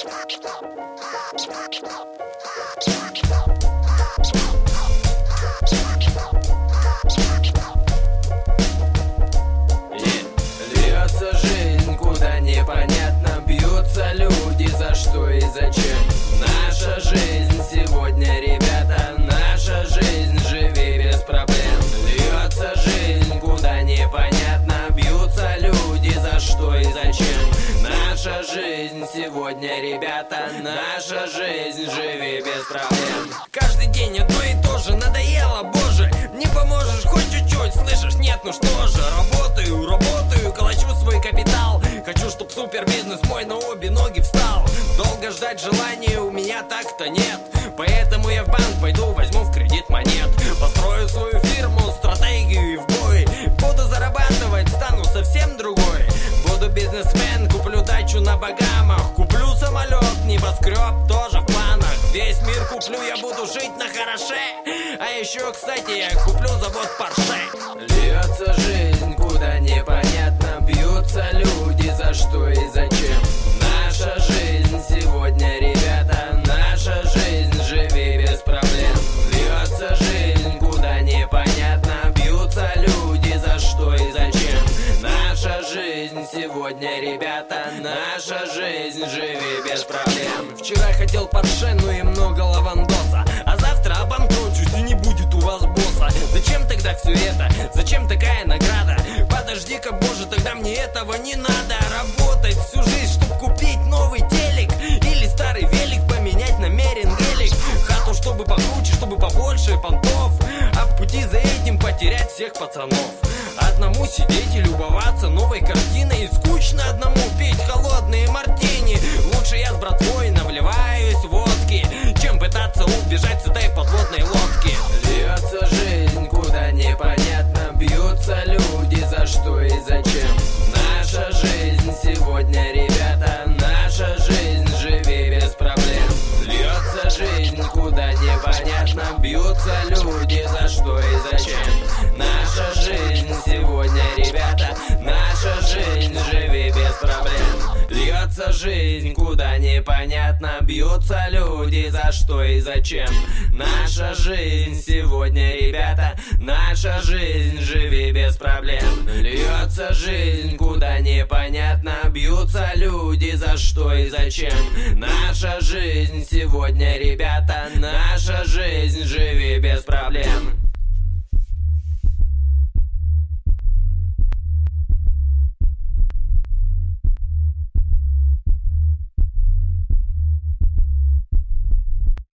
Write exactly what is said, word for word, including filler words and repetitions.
Льется жизнь, куда непонятно, бьются люди, за что и зачем. Наша жизнь сегодня, ребята, наша жизнь, живи без проблем. Льется жизнь, куда непонятно, бьются люди, за что и зачем. Наша жизнь сегодня, ребята, наша жизнь, живи без проблем. Каждый день одно и то же, надоело, боже. Не поможешь хоть чуть-чуть, слышишь, нет, ну что же. Работаю, работаю, калачу свой капитал. Хочу, чтоб супер бизнес мой на обе ноги встал. Долго ждать желания у меня так-то нет, поэтому я в банк пойду, возьму в кредит монет. Построю свою фирму, стратегию и в бой. Буду зарабатывать, стану совсем другой. Буду бизнесмен, куплю дачу на Багамах. Куплю самолет, небоскреб тоже в планах. Весь мир куплю, я буду жить на хороше. А еще, кстати, я куплю завод Порше. Льется жизнь, куда непонятно, бьются люди, за что и зачем. Наша жизнь сегодня, ребята, наша жизнь, живи без проблем. Льется жизнь, куда непонятно, бьются люди, за что и зачем. Наша жизнь сегодня, ребята, наша жизнь, живи без проблем. Вчера хотел Порше, ну и много лавандоса, а завтра обанкрочусь и не будет у вас босса. Зачем тогда все это? Зачем такая награда? Подожди-ка, боже, тогда мне этого не надо. Работать всю жизнь, чтоб купить новый телек или старый велик поменять на меренгелик. Хату, чтобы покруче, чтобы побольше понтов, а в пути за этим потерять всех пацанов. Одному сидеть и любоваться новой картиной, и скучно одному пить холодные мартини. Лучше я с братвой навливаюсь водки, чем пытаться убежать с этой подводной лодки. Льется жизнь, куда непонятно, бьются люди, за что и зачем. Наша жизнь сегодня, ребята, наша жизнь, живи без проблем. Льется жизнь, куда непонятно, бьются люди, за что и зачем. Наша жизнь сегодня, ребята, наша жизнь, живи без проблем. Льется жизнь, куда непонятно, бьются люди, за что и зачем. Наша жизнь сегодня, ребята, наша жизнь, живи без проблем. Льется жизнь, куда непонятно, бьются люди, за что и зачем. Наша жизнь сегодня, ребята, наша жизнь, живи без проблем.